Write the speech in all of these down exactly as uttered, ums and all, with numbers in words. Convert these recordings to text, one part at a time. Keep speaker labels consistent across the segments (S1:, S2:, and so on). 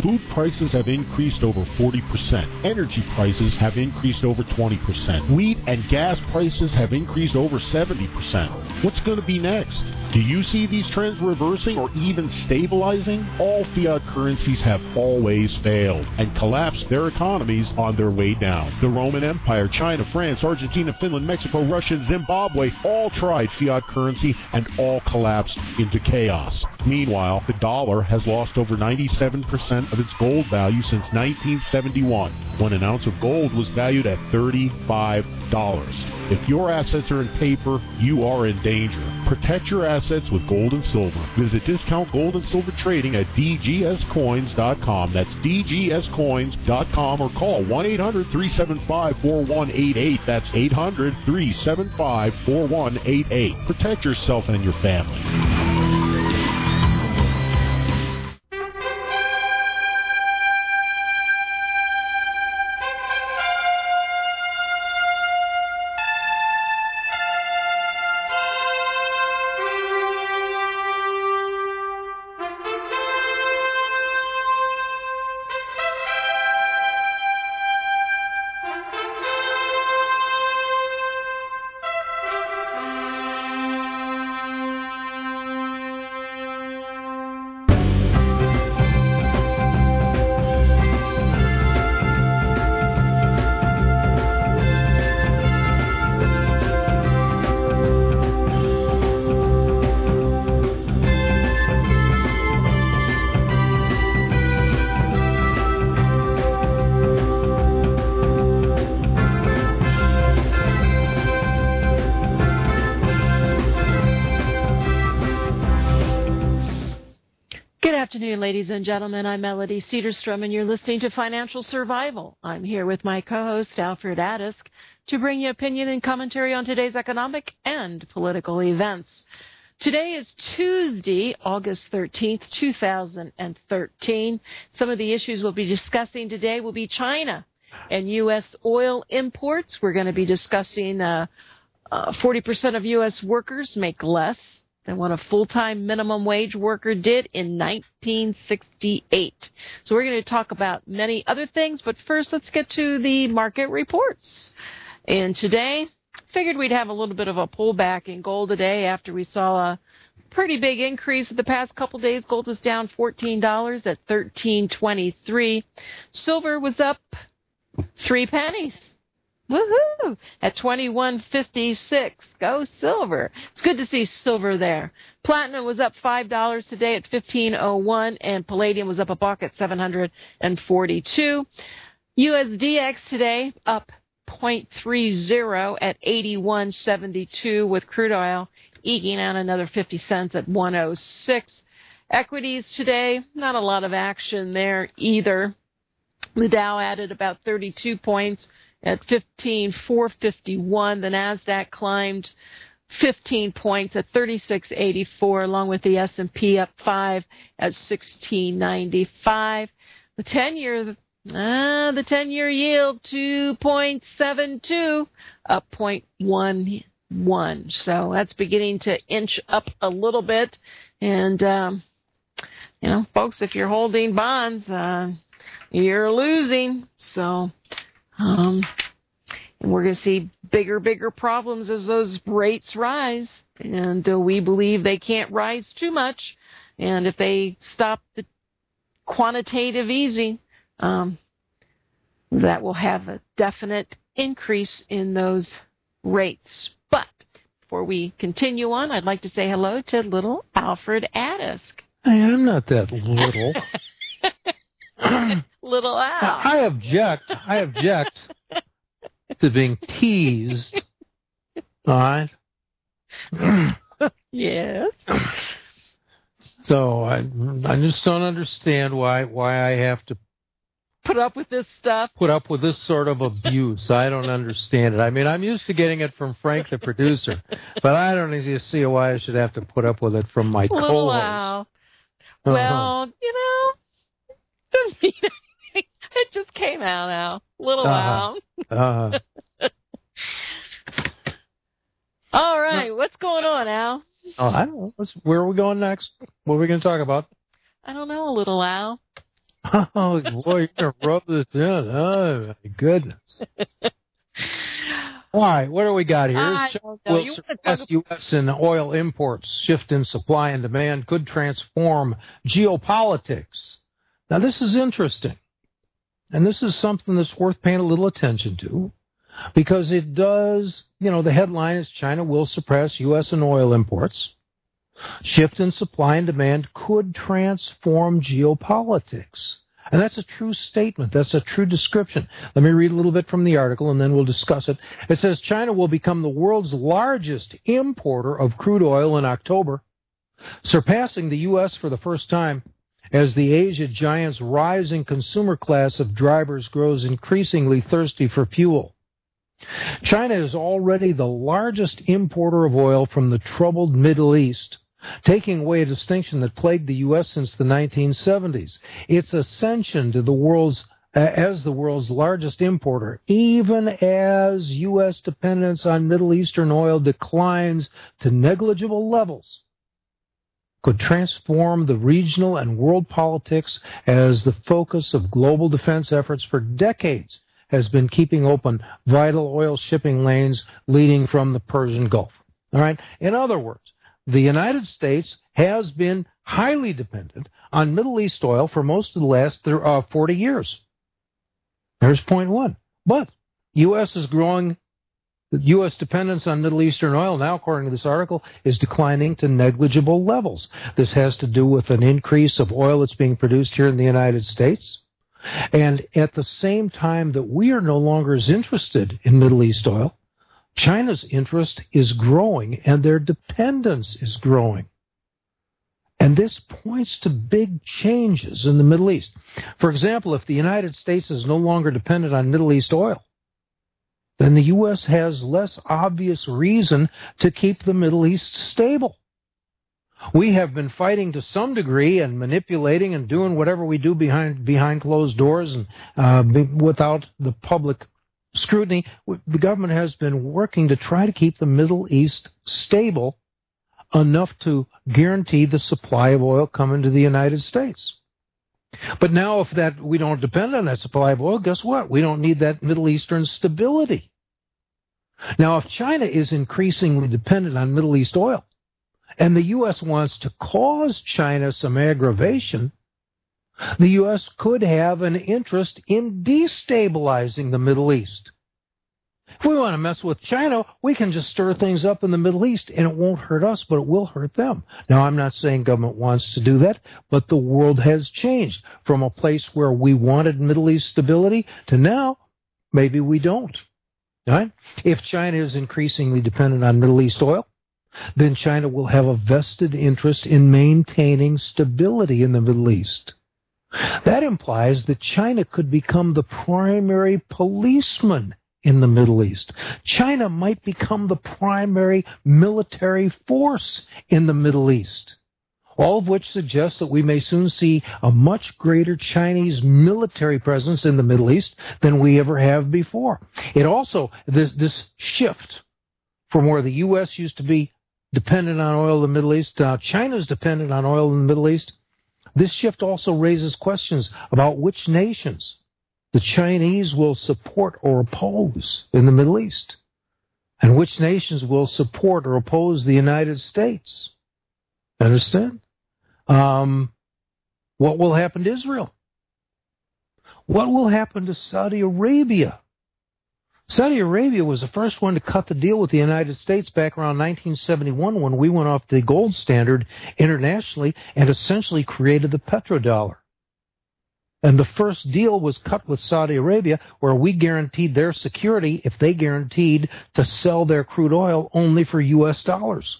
S1: Food prices have increased over forty percent. Energy prices have increased over twenty percent. Wheat and gas prices have increased over seventy percent. What's going to be next? Do you see these trends reversing or even stabilizing? All fiat currencies have always failed and collapsed their economies on their way down. The Roman Empire, China, France, Argentina, Finland, Mexico, Russia, and Zimbabwe all tried fiat currency and all collapsed into chaos. Meanwhile, the dollar has lost over ninety-seven percent of its gold value since nineteen seventy-one, when an ounce of gold was valued at thirty-five dollars. If your assets are in paper, you are in danger. Protect your assets with gold and silver. Visit Discount Gold and Silver Trading at d g s coins dot com. That's d g s coins dot com, or call one eight hundred, three seven five, four one eight eight. That's eight hundred, three seven five, four one eight eight. Protect yourself and your family.
S2: Ladies and gentlemen, I'm Melody Cedarstrom, and you're listening to Financial Survival. I'm here with my co-host, Alfred Adisk, to bring you opinion and commentary on today's economic and political events. Today is Tuesday, August thirteenth, two thousand thirteen. Some of the issues we'll be discussing today will be China and U S oil imports. We're going to be discussing uh, uh, forty percent of U S workers make less than what a full-time minimum wage worker did in nineteen sixty-eight. So we're going to talk about many other things, but first let's get to the market reports. And today, figured we'd have a little bit of a pullback in gold today after we saw a pretty big increase the past couple days. Gold was down fourteen dollars at thirteen twenty-three. Silver was up three pennies. Woohoo! At twenty-one fifty-six. Go silver. It's good to see silver there. Platinum was up five dollars today at fifteen oh one, and palladium was up a buck at seven hundred forty-two. U S D X today up zero point three zero at eighty-one seventy-two, with crude oil eking out another fifty cents at one oh six. Equities today, not a lot of action there either. The Dow added about thirty-two points at fifteen four fifty-one. The Nasdaq climbed fifteen points at thirty-six eighty-four, along with the S and P up five at sixteen ninety-five. The ten-year uh, the ten-year yield two point seven two, up zero point one one. So that's beginning to inch up a little bit. And um, you know, folks, if you're holding bonds, uh, you're losing. So Um, and we're going to see bigger, bigger problems as those rates rise. And uh, we believe they can't rise too much. And if they stop the quantitative easing, um, that will have a definite increase in those rates. But before we continue on, I'd like to say hello to little Alfred Adisk.
S3: I am not that little.
S2: Little Al.
S3: I object. I object to being teased. All right.
S2: Yes.
S3: So I, I just don't understand why why I have to
S2: put up with this stuff.
S3: Put up with this sort of abuse. I don't understand it. I mean, I'm used to getting it from Frank, the producer, but I don't even see why I should have to put up with it from my
S2: Little
S3: co-host.
S2: Al.
S3: Uh-huh.
S2: Well, you know. Doesn't mean anything. It just came out, Al. Little
S3: uh-huh.
S2: Al.
S3: uh-huh.
S2: All right. What's going on, Al?
S3: Oh, I don't know. What's, where are we going next? What are we going to talk about?
S2: I don't know, Little Al.
S3: Oh, boy, you're going to rub this in. Oh, my goodness. All right, what do we got here?
S2: I
S3: China
S2: don't know.
S3: will
S2: You wanna
S3: surpass
S2: talk-
S3: U S in oil imports. Shift in supply and demand could transform geopolitics. Now, this is interesting. And this is something that's worth paying a little attention to, because it does, you know, the headline is China will suppress U S in oil imports. Shift in supply and demand could transform geopolitics. And that's a true statement. That's a true description. Let me read a little bit from the article, and then we'll discuss it. It says China will become the world's largest importer of crude oil in October, surpassing the U S for the first time as the Asia giant's rising consumer class of drivers grows increasingly thirsty for fuel. China is already the largest importer of oil from the troubled Middle East, taking away a distinction that plagued the U S since the nineteen seventies. Its ascension to the world's uh, as the world's largest importer, even as U S dependence on Middle Eastern oil declines to negligible levels, could transform the regional and world politics as the focus of global defense efforts for decades has been keeping open vital oil shipping lanes leading from the Persian Gulf. All right. In other words, the United States has been highly dependent on Middle East oil for most of the last uh, forty years. There's point one. But U S is growing. The U S dependence on Middle Eastern oil now, according to this article, is declining to negligible levels. This has to do with an increase of oil that's being produced here in the United States. And at the same time that we are no longer as interested in Middle East oil, China's interest is growing and their dependence is growing. And this points to big changes in the Middle East. For example, if the United States is no longer dependent on Middle East oil, then the U S has less obvious reason to keep the Middle East stable. We have been fighting to some degree and manipulating and doing whatever we do behind behind closed doors and uh, be, without the public scrutiny. The government has been working to try to keep the Middle East stable enough to guarantee the supply of oil coming to the United States. But now if that we don't depend on that supply of oil, guess what? We don't need that Middle Eastern stability. Now, if China is increasingly dependent on Middle East oil, and the U S wants to cause China some aggravation, the U S could have an interest in destabilizing the Middle East. If we want to mess with China, we can just stir things up in the Middle East, and it won't hurt us, but it will hurt them. Now, I'm not saying government wants to do that, but the world has changed from a place where we wanted Middle East stability to now, maybe we don't. All right? If China is increasingly dependent on Middle East oil, then China will have a vested interest in maintaining stability in the Middle East. That implies that China could become the primary policeman in the Middle East. China might become the primary military force in the Middle East, all of which suggests that we may soon see a much greater Chinese military presence in the Middle East than we ever have before. It also, this, this shift from where the U S used to be dependent on oil in the Middle East, now China's dependent on oil in the Middle East. This shift also raises questions about which nations the Chinese will support or oppose in the Middle East, and which nations will support or oppose the United States. Understand? Um, what will happen to Israel? What will happen to Saudi Arabia? Saudi Arabia was the first one to cut the deal with the United States back around nineteen seventy-one when we went off the gold standard internationally and essentially created the petrodollar. And the first deal was cut with Saudi Arabia where we guaranteed their security if they guaranteed to sell their crude oil only for U S dollars.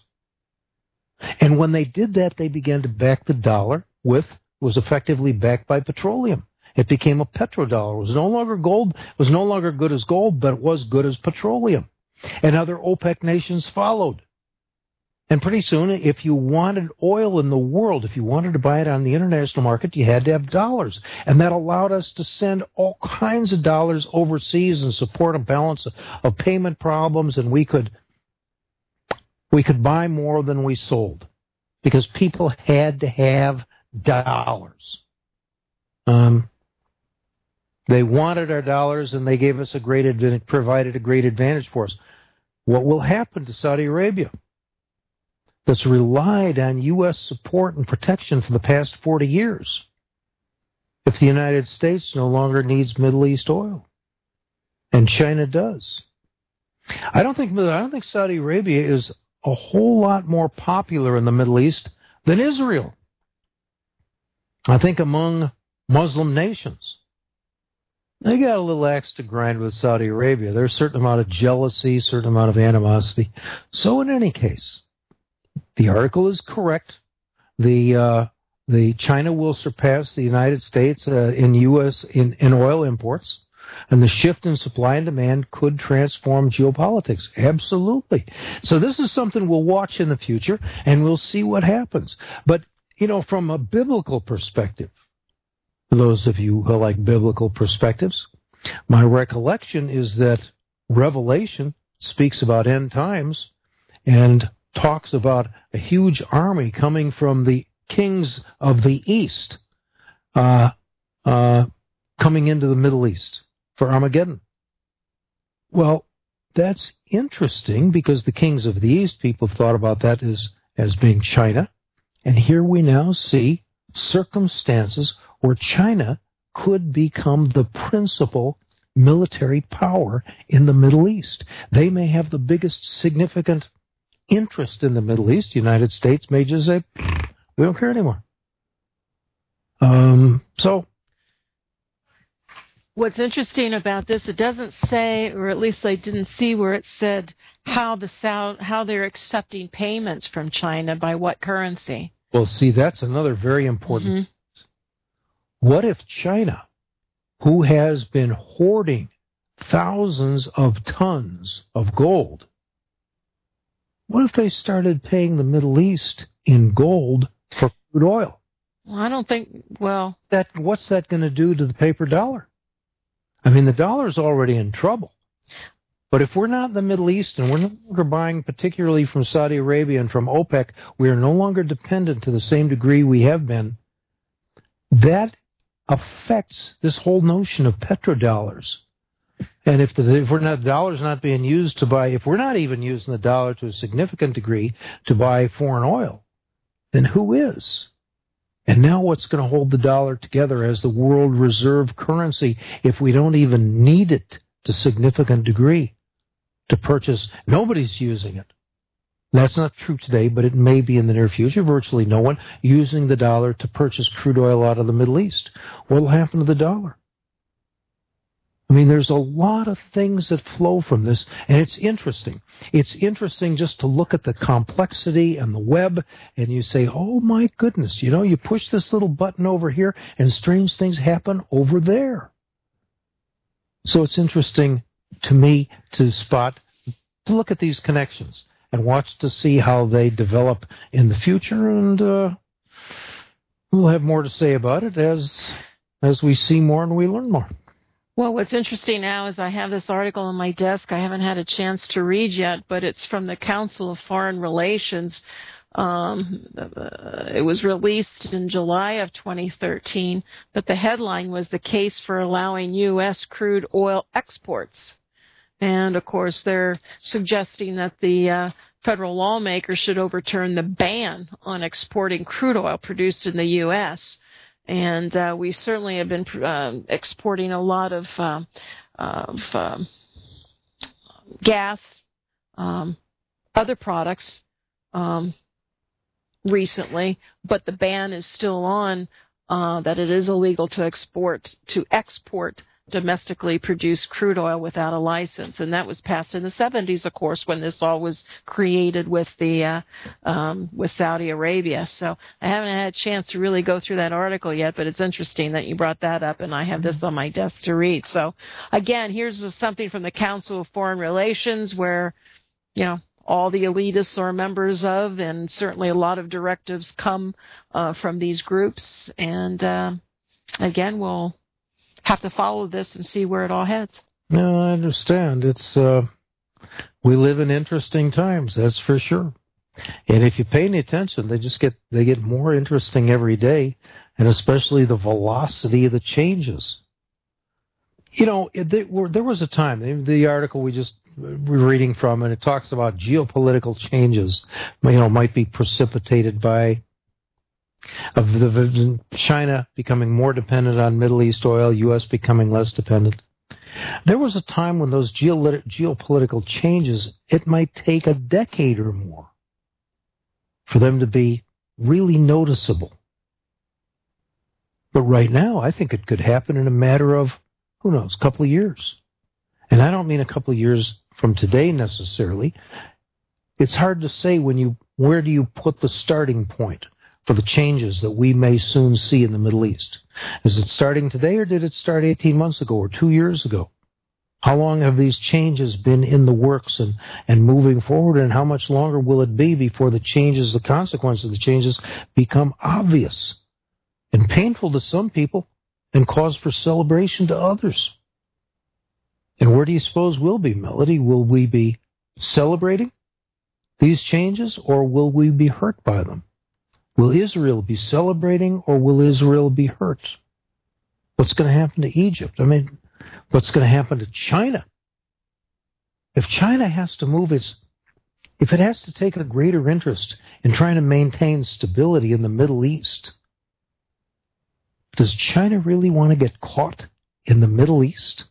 S3: And when they did that, they began to back the dollar with, was effectively backed by petroleum. It became a petrodollar. It was no longer gold, it was no longer good as gold, but it was good as petroleum. And other OPEC nations followed. And pretty soon, if you wanted oil in the world, if you wanted to buy it on the international market, you had to have dollars. And that allowed us to send all kinds of dollars overseas and support a balance of payment problems, and we could we could buy more than we sold because people had to have dollars. Um, they wanted our dollars, and they gave us a great advantage, provided a great advantage for us. What will happen to Saudi Arabia, that's relied on U S support and protection for the past forty years, if the United States no longer needs Middle East oil, and China does? I don't think I don't think Saudi Arabia is a whole lot more popular in the Middle East than Israel. I think among Muslim nations, they got a little axe to grind with Saudi Arabia. There's a certain amount of jealousy, certain amount of animosity. So in any case, the article is correct. The uh, the China will surpass the United States uh, in U S in, in oil imports, and the shift in supply and demand could transform geopolitics. Absolutely. So this is something we'll watch in the future, and we'll see what happens. But, you know, from a biblical perspective, for those of you who like biblical perspectives, my recollection is that Revelation speaks about end times and talks about a huge army coming from the kings of the East, uh, uh, coming into the Middle East for Armageddon. Well, that's interesting because the kings of the East, people have thought about that as, as being China. And here we now see circumstances where China could become the principal military power in the Middle East. They may have the biggest significant interest in the Middle East. The United States may just say, we don't care anymore. Um, so...
S2: What's interesting about this, it doesn't say, or at least I didn't see where it said how the South, how they're accepting payments from China, by what currency.
S3: Well, see, that's another very important. Mm-hmm. What if China, who has been hoarding thousands of tons of gold, what if they started paying the Middle East in gold for crude oil?
S2: Well, I don't think, well...
S3: That, what's that going to do to the paper dollar? I mean, the dollar's already in trouble. But if we're not in the Middle East and we're no longer buying particularly from Saudi Arabia and from OPEC, we are no longer dependent to the same degree we have been. That affects this whole notion of petrodollars. And if the if we're not, the dollar's not being used to buy, if we're not even using the dollar to a significant degree to buy foreign oil, then who is? And now what's going to hold the dollar together as the world reserve currency if we don't even need it to a significant degree to purchase? Nobody's using it. That's not true today, but it may be in the near future. Virtually no one using the dollar to purchase crude oil out of the Middle East. What will happen to the dollar? I mean, there's a lot of things that flow from this, and it's interesting. It's interesting just to look at the complexity and the web, and you say, oh, my goodness, you know, you push this little button over here, and strange things happen over there. So it's interesting to me to spot, to look at these connections and watch to see how they develop in the future, and uh, we'll have more to say about it as as we see more and we learn more.
S2: Well, what's interesting now is I have this article on my desk I haven't had a chance to read yet, but it's from the Council of Foreign Relations. Um, uh, it was released in July of twenty thirteen, but the headline was the case for allowing U S crude oil exports. And, of course, they're suggesting that the uh, federal lawmakers should overturn the ban on exporting crude oil produced in the U S And uh, we certainly have been uh, exporting a lot of, uh, of um, gas, um, other products um, recently, but the ban is still on uh, that it is illegal to export to export domestically produced crude oil without a license, and that was passed in the seventies, of course, when this all was created with the uh, um, with Saudi Arabia. So I haven't had a chance to really go through that article yet, but it's interesting that you brought that up, and I have this on my desk to read. So again, here's something from the Council of Foreign Relations, where you know all the elitists are members of, and certainly a lot of directives come uh, from these groups. And uh, again, we'll have to follow this and see where it all heads.
S3: No, I understand. It's uh, we live in interesting times, that's for sure. And if you pay any attention, they just get they get more interesting every day. and especially the velocity of the changes. You know, there was a time, the article we just were reading from, and it talks about geopolitical changes, you know, might be precipitated by of the, China becoming more dependent on Middle East oil, U S becoming less dependent. There was a time when those geolit- geopolitical changes, it might take a decade or more for them to be really noticeable. But right now, I think it could happen in a matter of, who knows, a couple of years. And I don't mean a couple of years from today necessarily. It's hard to say when you, where do you put the starting point for the changes that we may soon see in the Middle East? Is it starting today, or did it start eighteen months ago or two years ago? How long have these changes been in the works and, and moving forward, and how much longer will it be before the changes, the consequences of the changes become obvious and painful to some people and cause for celebration to others? And where do you suppose we'll be, Melody? Will we be celebrating these changes, or will we be hurt by them? Will Israel be celebrating, or will Israel be hurt? What's going to happen to Egypt? I mean, what's going to happen to China? If China has to move its, if it has to take a greater interest in trying to maintain stability in the Middle East, does China really want to get caught in the Middle East?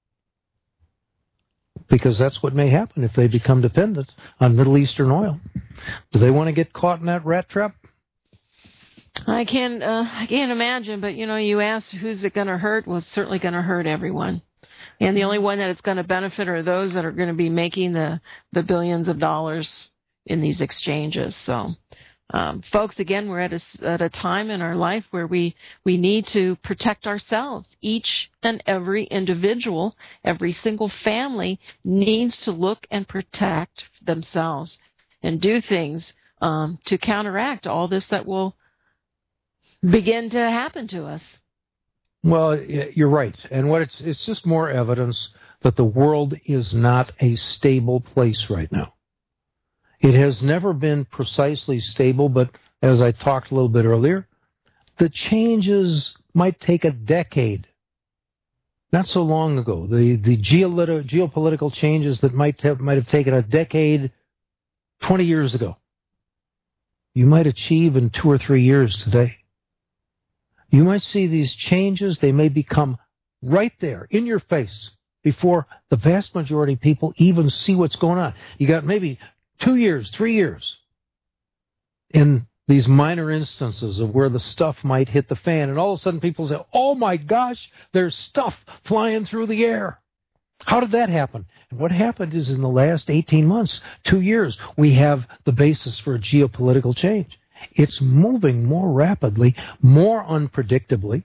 S3: Because that's what may happen if they become dependent on Middle Eastern oil. Do they want to get caught in that rat trap?
S2: I can't, uh, I can't imagine, but, you know, you asked who's it going to hurt? Well, it's certainly going to hurt everyone. And the only one that it's going to benefit are those that are going to be making the, the billions of dollars in these exchanges. So, um, folks, again, we're at a, at a time in our life where we, we need to protect ourselves. Each and every individual, every single family needs to look and protect themselves and do things um, to counteract all this that will begin to happen to us.
S3: Well, you're right. And what it's it's just more evidence that the world is not a stable place right now. It has never been precisely stable, but as I talked a little bit earlier, the changes might take a decade. Not so long ago, the the geolit- geopolitical changes that might have might have taken a decade, twenty years ago, you might achieve in two or three years today. You might see these changes. They may become right there in your face before the vast majority of people even see what's going on. You got maybe two years, three years in these minor instances of where the stuff might hit the fan. And all of a sudden people say, oh my gosh, there's stuff flying through the air. How did that happen? And what happened is in the last eighteen months, two years, we have the basis for a geopolitical change. It's moving more rapidly, more unpredictably.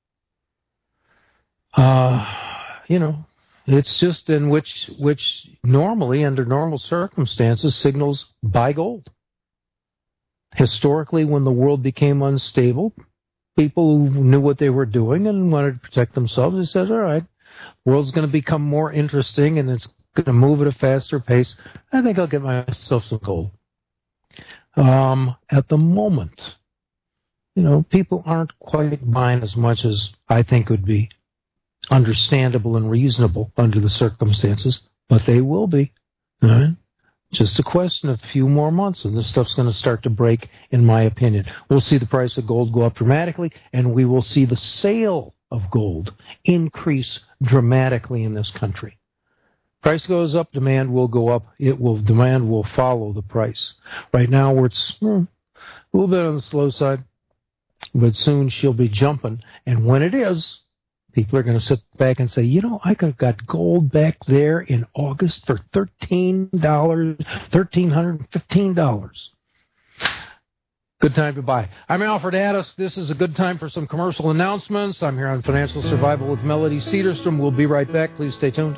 S3: Uh, you know, it's just in which, which normally, under normal circumstances, signals buy gold. Historically, when the world became unstable, people who knew what they were doing and wanted to protect themselves, they said, all right, the world's going to become more interesting and it's going to move at a faster pace. I think I'll get myself some gold. Um, at the moment, you know, people aren't quite buying as much as I think would be understandable and reasonable under the circumstances, but they will be. All right? Just a question of a few more months, and this stuff's going to start to break, in my opinion. We'll see the price of gold go up dramatically, and we will see the sale of gold increase dramatically in this country. Price goes up, demand will go up. It will demand will follow the price. Right now, we're it's, hmm, a little bit on the slow side, but soon she'll be jumping. And when it is, people are going to sit back and say, you know, I could have got gold back there in August for thirteen dollars, one thousand three hundred fifteen dollars. Good time to buy. I'm Alfred Addis. This is a good time for some commercial announcements. I'm here on Financial Survival with Melody Cedarstrom. We'll be right back. Please stay tuned.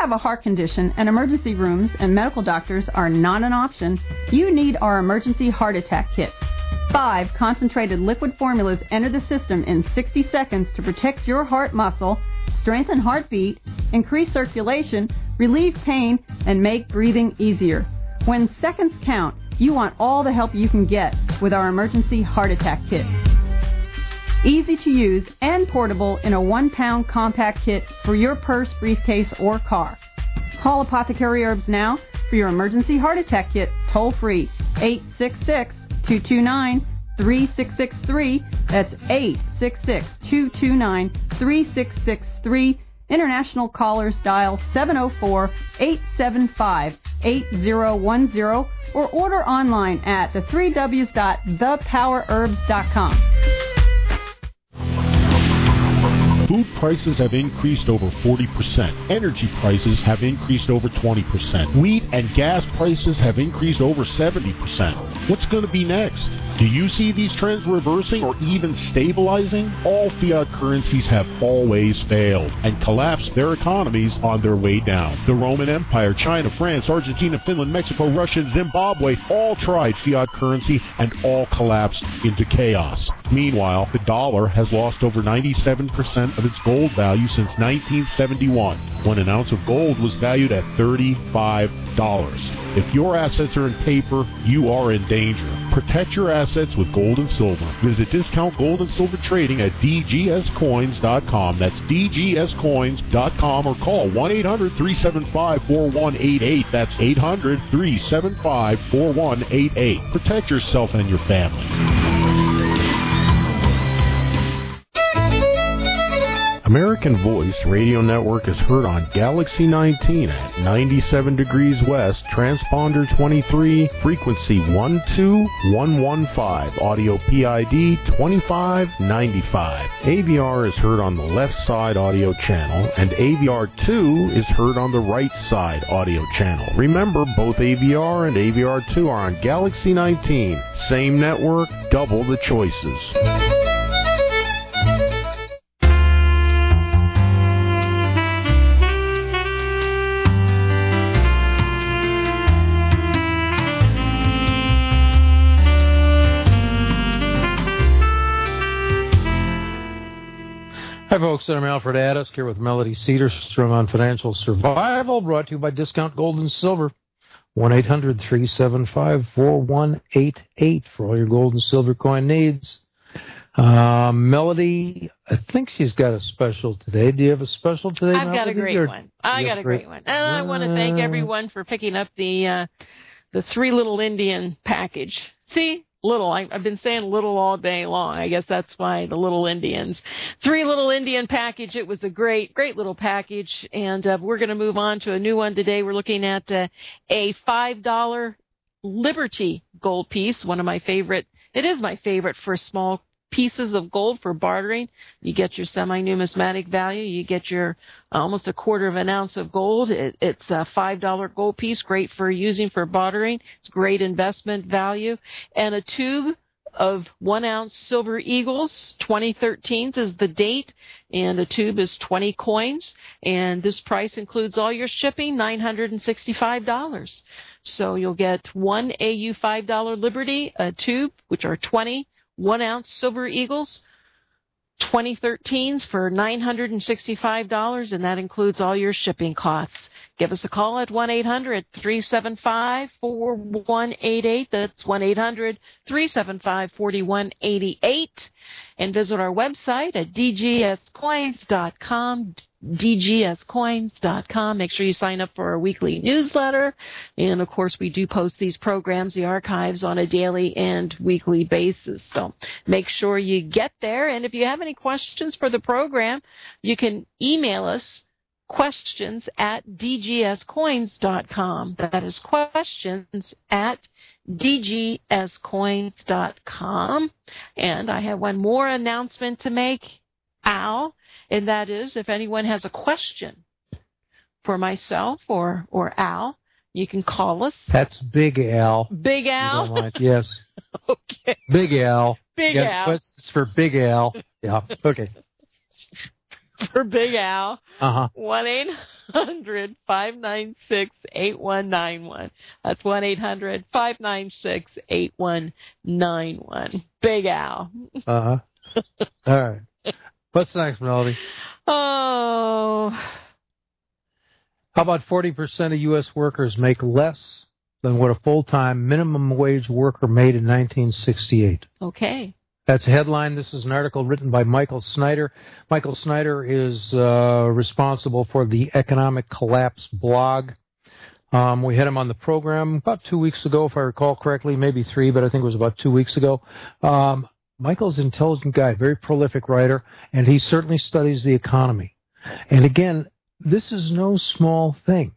S4: have a heart condition and emergency rooms and medical doctors are not an option, you need our emergency heart attack kit. Five concentrated liquid formulas enter the system in sixty seconds to protect your heart muscle, strengthen heartbeat, increase circulation, relieve pain, and make breathing easier. When seconds count, you want all the help you can get with our emergency heart attack kit. Easy to use and portable in a one-pound compact kit for your purse, briefcase, or car. Call Apothecary Herbs now for your emergency heart attack kit toll-free, eight six six, two two nine, three six six three. That's eight six six, two two nine, three six six three. International callers dial seven oh four, eight seven five, eight oh one oh or order online at the three w's dot the power herbs dot com.
S1: Food prices have increased over forty percent. Energy prices have increased over twenty percent. Wheat and gas prices have increased over seventy percent. What's going to be next? Do you see these trends reversing or even stabilizing? All fiat currencies have always failed and collapsed their economies on their way down. The Roman Empire, China, France, Argentina, Finland, Mexico, Russia, and Zimbabwe all tried fiat currency and all collapsed into chaos. Meanwhile, the dollar has lost over ninety-seven percent of its gold value since nineteen seventy-one, when an ounce of gold was valued at thirty-five dollars. If your assets are in paper, you are in danger. Protect your assets with gold and silver. Visit Discount Gold and Silver Trading at d g s coins dot com. That's d g s coins dot com or call one eight hundred, three seven five, four one eight eight. That's eight hundred, three seven five, four one eight eight. Protect yourself and your family. American Voice Radio Network is heard on Galaxy nineteen at ninety-seven degrees west, transponder twenty-three, frequency one two one one five, audio P I D twenty-five ninety-five. A V R is heard on the left side audio channel, and A V R two is heard on the right side audio channel. Remember, both A V R and A V R two are on Galaxy nineteen. Same network, double the choices.
S3: Hi, folks. I'm Alfred Addis here with Melody Cedarstrom on Financial Survival, brought to you by Discount Gold and Silver. one eight hundred, three seven five, four one eight eight for all your gold and silver coin needs. Uh, Melody, I think she's got a special today. Do you have a special today,
S2: I've
S3: Melody?
S2: got a great
S3: or
S2: one. I got a great, great one. And I want to thank everyone for picking up the uh, the Three Little Indian package. See? Little. I, I've been saying little all day long. I guess that's why the Little Indians. Three Little Indian package. It was a great, great little package. And uh, we're going to move on to a new one today. We're looking at uh, a five dollar Liberty gold piece, one of my favorite. It is my favorite for small pieces of gold for bartering. You get your semi-numismatic value. You get your uh, almost a quarter of an ounce of gold. It, it's a five dollar gold piece, great for using for bartering. It's great investment value. And a tube of one ounce silver eagles, twenty thirteen is the date, and a tube is twenty coins. And this price includes all your shipping, nine hundred sixty-five dollars. So you'll get one A U five dollar Liberty, a tube, which are twenty one ounce silver eagles, twenty thirteens for nine hundred sixty-five dollars, and that includes all your shipping costs. Give us a call at one eight hundred, three seven five, four one eight eight. That's one eight hundred, three seven five, four one eight eight. And visit our website at d g s coins dot com, d g s coins dot com. Make sure you sign up for our weekly newsletter. And, of course, we do post these programs, the archives, on a daily and weekly basis. So make sure you get there. And if you have any questions for the program, you can email us questions at d g s coins dot com. That is questions at d g s coins dot com. And I have one more announcement to make, Al, and that is if anyone has a question for myself or, or Al, you can call us.
S3: That's Big Al.
S2: Big Al?
S3: Yes.
S2: Okay.
S3: Big Al.
S2: Big
S3: you
S2: Al.
S3: Questions for Big Al. Yeah. Okay.
S2: for Big Al.
S3: Uh-huh.
S2: one eight hundred five nine six eight one nine one. That's one eight hundred five nine six eight one nine one. Big Al.
S3: Uh-huh. All right. What's next, Melody?
S2: Oh.
S3: How about forty percent of U S workers make less than what a full-time minimum wage worker made in nineteen sixty-eight?
S2: Okay.
S3: That's a headline. This is an article written by Michael Snyder. Michael Snyder is uh, responsible for the Economic Collapse blog. Um, we had him on the program about two weeks ago, if I recall correctly, maybe three, but I think it was about two weeks ago. Um, Michael's an intelligent guy, very prolific writer, and he certainly studies the economy. And again, this is no small thing.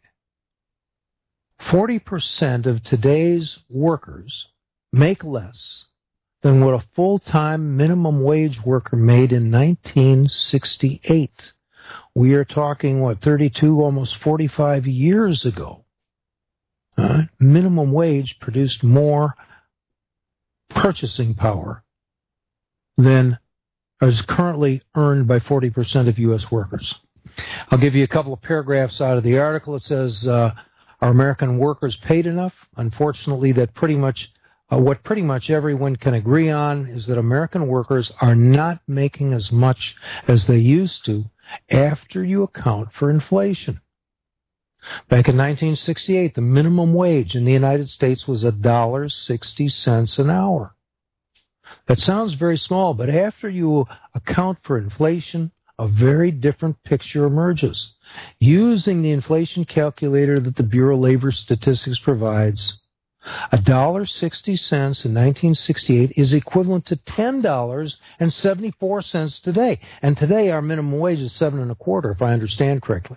S3: forty percent of today's workers make less than what a full-time minimum wage worker made in nineteen sixty-eight. We are talking, what, thirty-two, almost forty-five years ago. Uh, minimum wage produced more purchasing power than is currently earned by forty percent of U S workers. I'll give you a couple of paragraphs out of the article. It says, uh, are American workers paid enough? Unfortunately, that pretty much Uh, what pretty much everyone can agree on is that American workers are not making as much as they used to after you account for inflation. Back in nineteen sixty-eight, the minimum wage in the United States was one dollar and sixty cents an hour. That sounds very small, but after you account for inflation, a very different picture emerges. Using the inflation calculator that the Bureau of Labor Statistics provides, one dollar and sixty cents in nineteen sixty-eight is equivalent to ten dollars and seventy-four cents today. And today our minimum wage is seven and a quarter, if I understand correctly.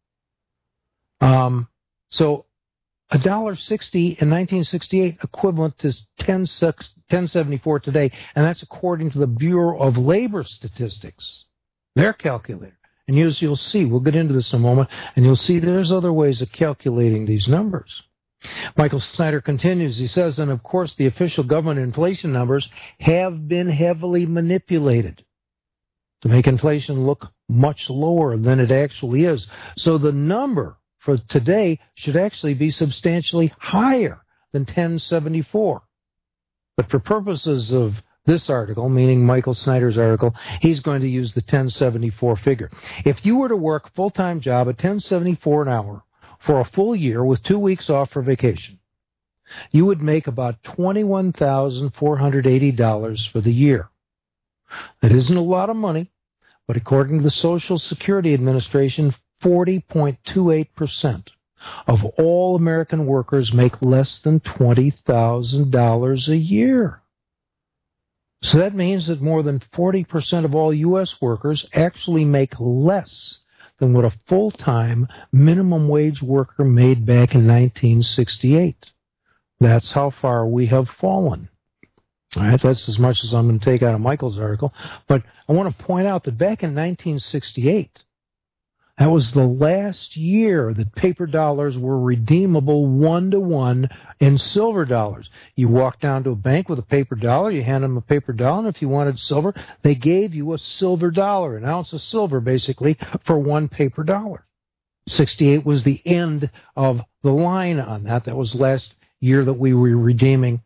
S3: Um, so one dollar and sixty in nineteen sixty-eight equivalent to ten seventy-four today, and that's according to the Bureau of Labor Statistics, their calculator. And as you'll see, we'll get into this in a moment, and you'll see there's other ways of calculating these numbers. Michael Snyder continues, he says, and of course the official government inflation numbers have been heavily manipulated to make inflation look much lower than it actually is. So the number for today should actually be substantially higher than ten seventy-four. But for purposes of this article, meaning Michael Snyder's article, he's going to use the ten seventy-four figure. If you were to work a full-time job at ten seventy-four an hour, for a full year with two weeks off for vacation, you would make about twenty-one thousand four hundred eighty dollars for the year. That isn't a lot of money, but according to the Social Security Administration, forty point two eight percent of all American workers make less than twenty thousand dollars a year. So that means that more than forty percent of all U S workers actually make less than what a full-time minimum wage worker made back in nineteen sixty-eight. That's how far we have fallen. All right, that's as much as I'm going to take out of Michael's article. But I want to point out that back in nineteen sixty-eight, that was the last year that paper dollars were redeemable one-to-one in silver dollars. You walk down to a bank with a paper dollar, you hand them a paper dollar, and if you wanted silver, they gave you a silver dollar, an ounce of silver, basically, for one paper dollar. sixty-eight was the end of the line on that. That was the last year that we were redeeming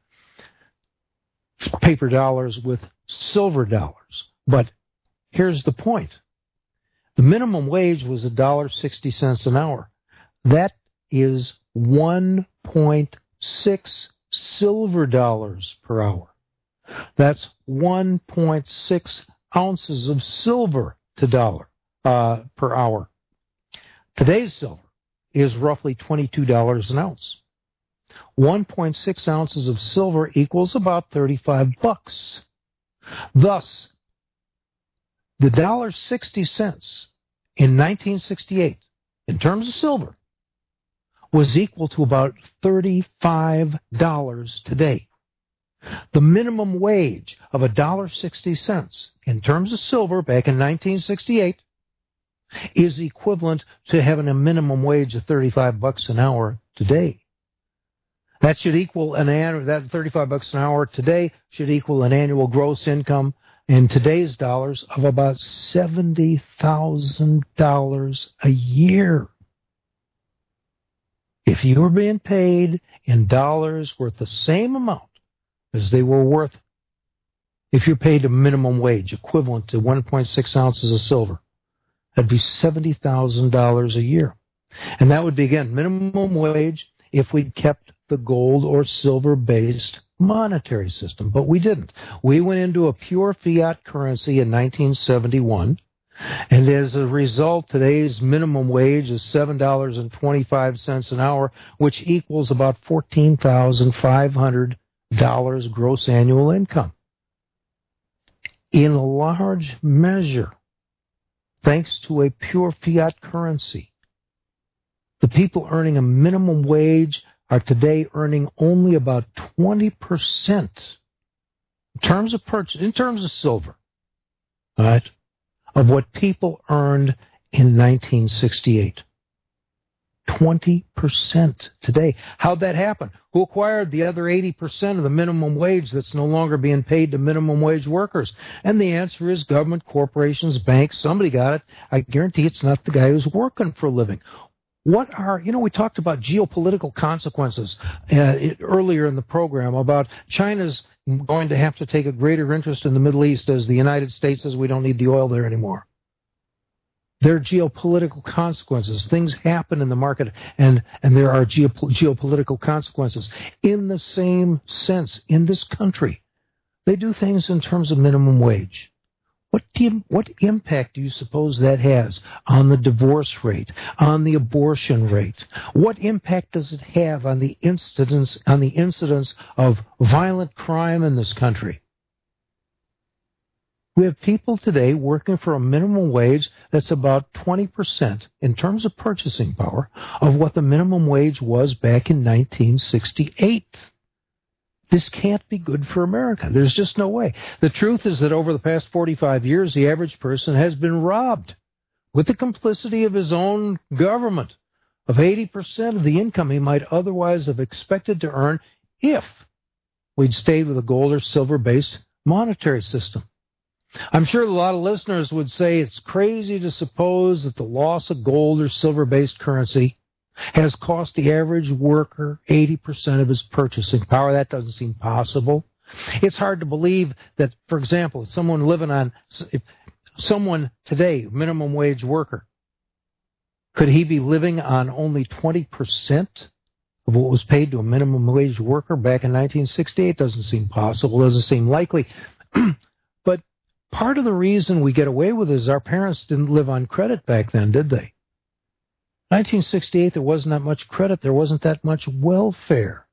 S3: paper dollars with silver dollars. But here's the point. The minimum wage was one dollar and sixty cents an hour. That is one point six silver dollars per hour. That's one point six ounces of silver to dollar uh, per hour. Today's silver is roughly twenty-two dollars an ounce. one point six ounces of silver equals about thirty-five bucks. Thus, the one dollar and sixty cents in nineteen sixty-eight, in terms of silver, was equal to about thirty-five dollars today. The minimum wage of one dollar and sixty cents in terms of silver back in nineteen sixty-eight is equivalent to having a minimum wage of thirty-five bucks an hour today. That should equal an annual, that thirty-five bucks an hour today should equal an annual gross income in today's dollars of about seventy thousand dollars a year. If you were being paid in dollars worth the same amount as they were worth, if you're paid a minimum wage equivalent to one point six ounces of silver, that'd be seventy thousand dollars a year. And that would be, again, minimum wage if we'd kept the gold or silver-based monetary system. But we didn't. We went into a pure fiat currency in nineteen seventy-one. And as a result, today's minimum wage is seven dollars and twenty-five cents an hour, which equals about fourteen thousand five hundred dollars gross annual income. In large measure, thanks to a pure fiat currency, the people earning a minimum wage are today earning only about twenty percent in terms of purchase, in terms of silver, all right, of what people earned in nineteen sixty-eight. twenty percent today. How'd that happen? Who acquired the other eighty percent of the minimum wage that's no longer being paid to minimum wage workers? And the answer is government, corporations, banks. Somebody got it. I guarantee it's not the guy who's working for a living. What are, you know, we talked about geopolitical consequences uh, it, earlier in the program about China's going to have to take a greater interest in the Middle East as the United States says we don't need the oil there anymore. There are geopolitical consequences. Things happen in the market, and, and there are geop- geopolitical consequences. In the same sense, in this country, they do things in terms of minimum wage. What, do you, what impact do you suppose that has on the divorce rate, on the abortion rate? What impact does it have on the incidence, on the incidence of violent crime in this country? We have people today working for a minimum wage that's about twenty percent in terms of purchasing power of what the minimum wage was back in nineteen sixty-eight. This can't be good for America. There's just no way. The truth is that over the past forty-five years, the average person has been robbed with the complicity of his own government of eighty percent of the income he might otherwise have expected to earn if we'd stayed with a gold or silver-based monetary system. I'm sure a lot of listeners would say it's crazy to suppose that the loss of gold or silver-based currency has cost the average worker eighty percent of his purchasing power. That doesn't seem possible. It's hard to believe that, for example, if someone living on, if someone today, minimum wage worker, could he be living on only twenty percent of what was paid to a minimum wage worker back in nineteen sixty-eight? Doesn't seem possible. Doesn't seem likely. But part of the reason we get away with it is our parents didn't live on credit back then, did they? nineteen sixty-eight, there wasn't that much credit. There wasn't that much welfare.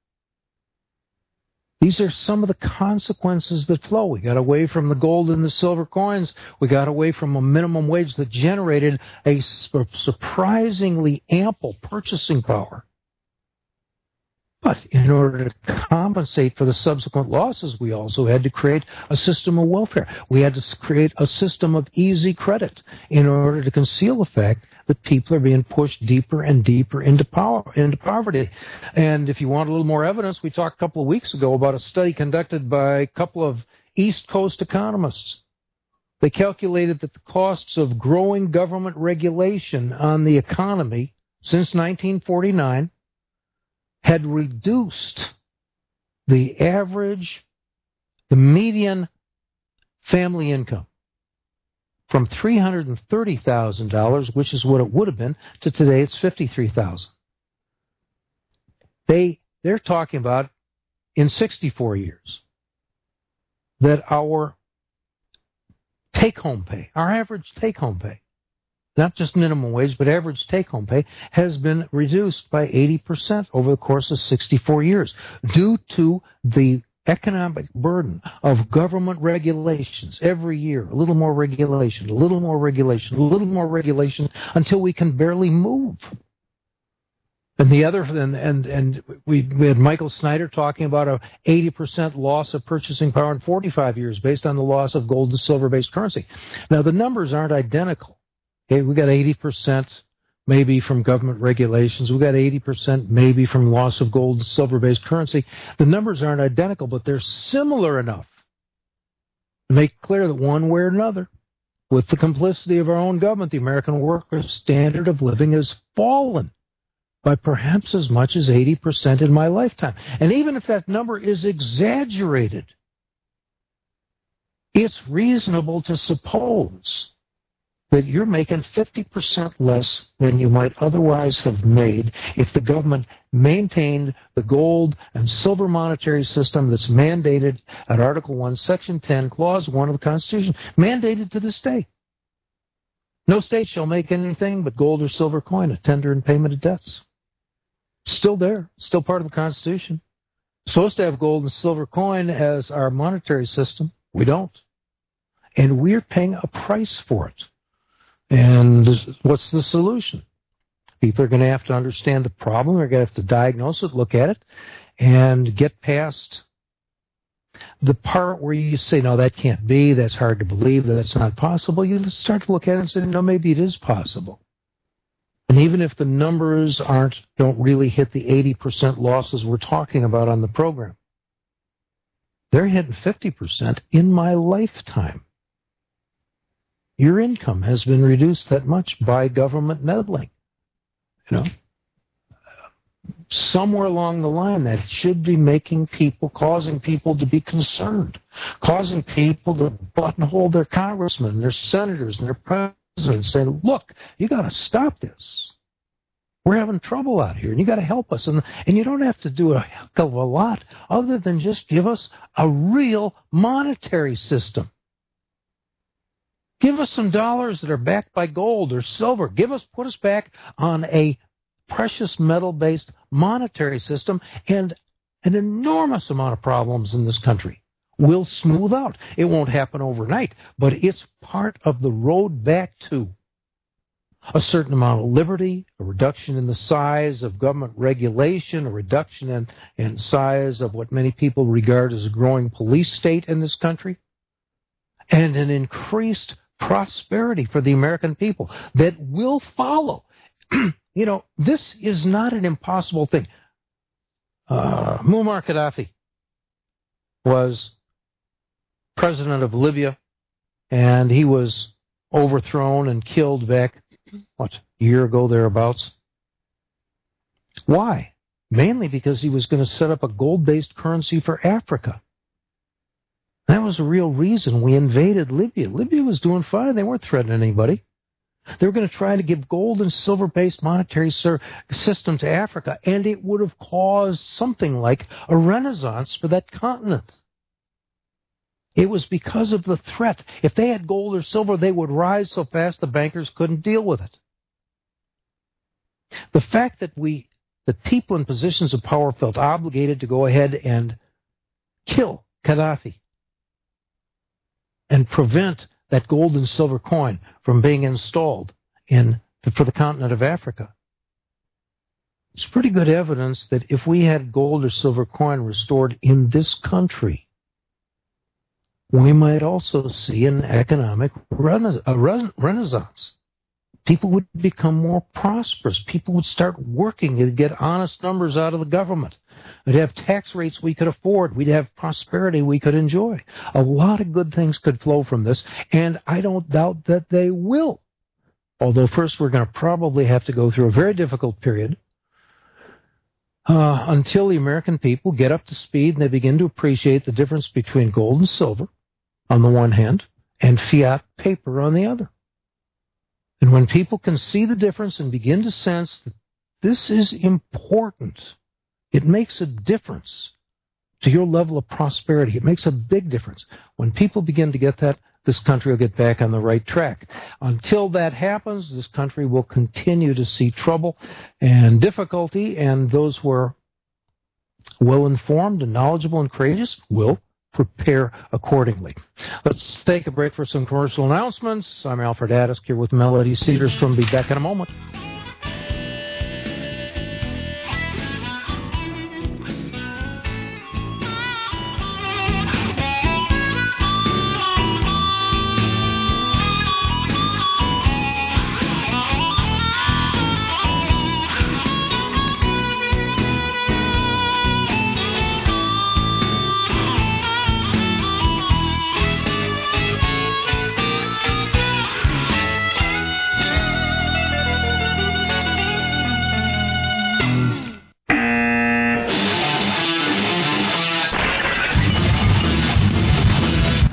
S3: These are some of the consequences that flow. We got away from the gold and the silver coins. We got away from a minimum wage that generated a surprisingly ample purchasing power. But in order to compensate for the subsequent losses, we also had to create a system of welfare. We had to create a system of easy credit in order to conceal the fact that people are being pushed deeper and deeper into power, into poverty. And if you want a little more evidence, we talked a couple of weeks ago about a study conducted by a couple of East Coast economists. They calculated that the costs of growing government regulation on the economy since nineteen forty-nine had reduced the average, the median family income from three hundred thirty thousand dollars, which is what it would have been, to today it's fifty-three thousand dollars. They, they're talking about in sixty-four years that our take-home pay, our average take-home pay, not just minimum wage, but average take-home pay, has been reduced by eighty percent over the course of sixty-four years due to the economic burden of government regulations. Every year, a little more regulation, a little more regulation, a little more regulation, until we can barely move. And the other, and and, and we, we had Michael Snyder talking about a eighty percent loss of purchasing power in forty-five years based on the loss of gold and silver-based currency. Now, the numbers aren't identical. Okay, we got eighty percent maybe from government regulations. We got eighty percent maybe from loss of gold and silver-based currency. The numbers aren't identical, but they're similar enough. make clear that one way or another, with the complicity of our own government, the American worker's standard of living has fallen by perhaps as much as eighty percent in my lifetime. And even if that number is exaggerated, it's reasonable to suppose that you're making fifty percent less than you might otherwise have made if the government maintained the gold and silver monetary system that's mandated at Article one, Section ten, Clause one of the Constitution, mandated to this day. No state shall make anything but gold or silver coin a tender in payment of debts. Still there, still part of the Constitution. Supposed to have gold and silver coin as our monetary system. We don't. And we're paying a price for it. And what's the solution? People are going to have to understand the problem. They're going to have to diagnose it, look at it, and get past the part where you say, no, that can't be, that's hard to believe, that's not possible. You start to look at it and say, no, maybe it is possible. And even if the numbers aren't, don't really hit the eighty percent losses we're talking about on the program, they're hitting fifty percent in my lifetime. Your income has been reduced that much by government meddling. You know, somewhere along the line that should be making people, causing people to be concerned, causing people to buttonhole their congressmen, their senators, and their presidents, saying, look, you got to stop this. We're having trouble out here, and you got to help us. And, and you don't have to do a heck of a lot other than just give us a real monetary system. Give us some dollars that are backed by gold or silver. Give us, put us back on a precious metal-based monetary system, and an enormous amount of problems in this country will smooth out. It won't happen overnight, but it's part of the road back to a certain amount of liberty, a reduction in the size of government regulation, a reduction in, in size of what many people regard as a growing police state in this country, and an increased prosperity for the American people that will follow. You know, this is not an impossible thing. Uh, Muammar Gaddafi was president of Libya, and he was overthrown and killed back, what, a year ago, thereabouts. Why? Mainly because he was going to set up a gold-based currency for Africa. That was the real reason we invaded Libya. Libya was doing fine. They weren't threatening anybody. They were going to try to give gold and silver-based monetary system to Africa, and it would have caused something like a renaissance for that continent. It was because of the threat. If they had gold or silver, they would rise so fast the bankers couldn't deal with it. The fact that we, that people in positions of power felt obligated to go ahead and kill Gaddafi and prevent that gold and silver coin from being installed in for the continent of Africa. It's pretty good evidence that if we had gold or silver coin restored in this country, we might also see an economic rena- a renaissance. People would become more prosperous. People would start working to get honest numbers out of the government. We'd have tax rates we could afford. We'd have prosperity we could enjoy. A lot of good things could flow from this, and I don't doubt that they will. Although first we're going to probably have to go through a very difficult period uh, until the American people get up to speed and they begin to appreciate the difference between gold and silver on the one hand and fiat paper on the other. And when people can see the difference and begin to sense that this is important, it makes a difference to your level of prosperity. It makes a big difference. When people begin to get that, this country will get back on the right track. Until that happens, this country will continue to see trouble and difficulty, and those who are well-informed and knowledgeable and courageous will prepare accordingly. Let's take a break for some commercial announcements. I'm Alfred Addisk here with Melody Cedarstrom. Be back in a moment.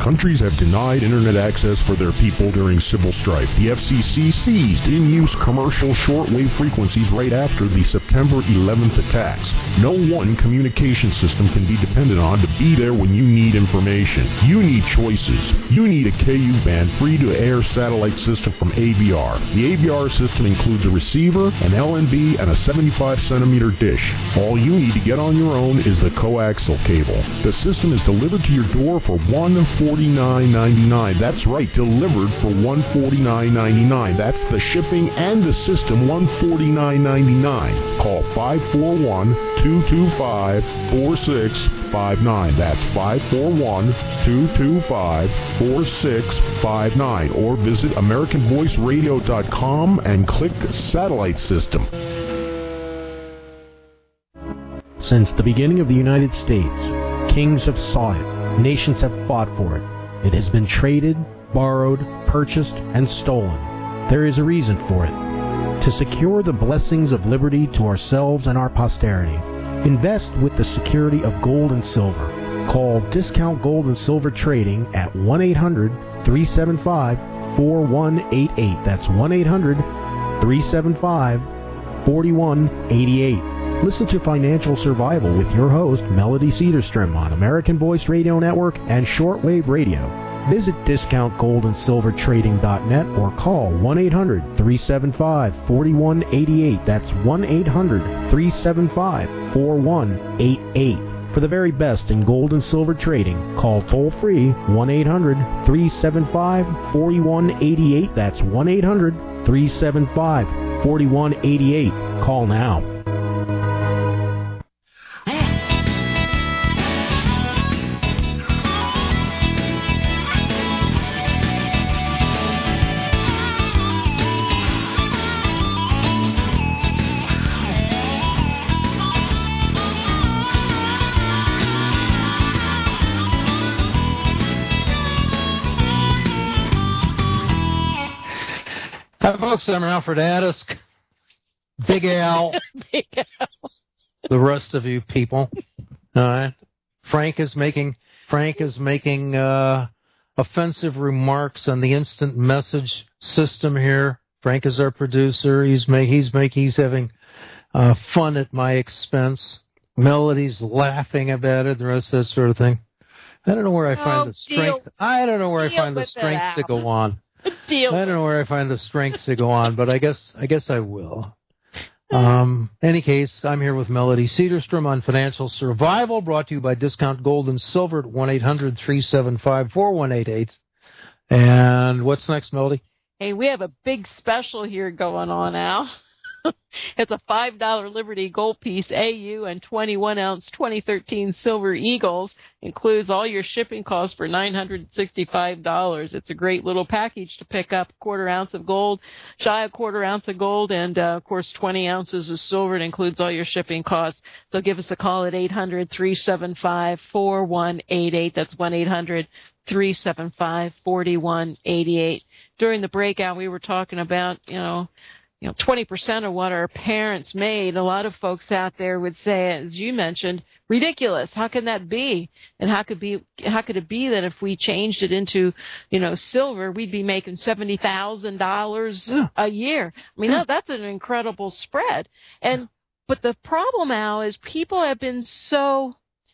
S1: Countries have denied internet access for their people during civil strife. The F C C seized in-use commercial shortwave frequencies right after the September eleventh attacks. No one communication system can be depended on to be there when you need information. You need choices. You need a K U-band free-to-air satellite system from A V R. The A V R system includes a receiver, an L N B, and a seventy-five centimeter dish. All you need to get on your own is the coaxial cable. The system is delivered to your door for one hundred forty-nine ninety-nine. That's right, delivered for one hundred forty-nine ninety-nine. That's the shipping and the system, one hundred forty-nine ninety-nine. Call five four one, two two five, four six five nine. That's five four one, two two five, four six five nine. Or visit American Voice Radio dot com and click Satellite System.
S5: Since the beginning of the United States, kings have sought it, nations have fought for it. It has been traded, borrowed, purchased, and stolen. There is a reason for it. To secure the blessings of liberty to ourselves and our posterity, invest with the security of gold and silver. Call Discount Gold and Silver Trading at one eight hundred, three seven five, four one eight eight. That's one eight hundred, three seven five, four one eight eight. Listen to Financial Survival with your host, Melody Cedarstrom, on American Voice Radio Network and Shortwave Radio. Visit discount gold and silver trading dot net or call one eight hundred, three seven five, four one eight eight. That's one eight hundred, three seven five, four one eight eight. For the very best in gold and silver trading, call toll-free one eight hundred, three seven five, four one eight eight. That's one eight hundred, three seven five, four one eight eight. Call now.
S3: Hi, folks. I'm Alfred Adisk. Big Al.
S2: Big Al.
S3: The rest of you people. All right. Frank is making Frank is making uh, offensive remarks on the instant message system here. Frank is our producer. He's make he's make he's having uh, fun at my expense. Melody's laughing about it. The rest of that sort of thing. I don't know where I find
S2: oh,
S3: the strength.
S2: Deal,
S3: I don't know where I find the strength to go on.
S2: Deal
S3: I don't know where I find the strength to go on, but I guess I guess I will. Um, any case, I'm here with Melody Cedarstrom on Financial Survival, brought to you by Discount Gold and Silver at one eight hundred, three seven five, four one eight eight. And what's next, Melody?
S2: Hey, we have a big special here going on, Al. It's a five dollar Liberty Gold piece A U and twenty-one ounce twenty thirteen Silver Eagles. Includes all your shipping costs for nine hundred sixty-five dollars. It's a great little package to pick up. Quarter ounce of gold, shy a quarter ounce of gold, and, uh, of course, twenty ounces of silver. It includes all your shipping costs. So give us a call at eight hundred, three seven five, four one eight eight. That's one eight hundred, three seven five, four one eight eight. During the breakout, we were talking about, you know, You know, twenty percent of what our parents made. A lot of folks out there would say, as you mentioned, ridiculous. How can that be? And how could be? How could it be that if we changed it into, you know, silver, we'd be making seventy thousand dollars
S3: Yeah.
S2: a year? I mean,
S3: Yeah.
S2: that, that's an incredible spread. And but the problem, Al, is people have been so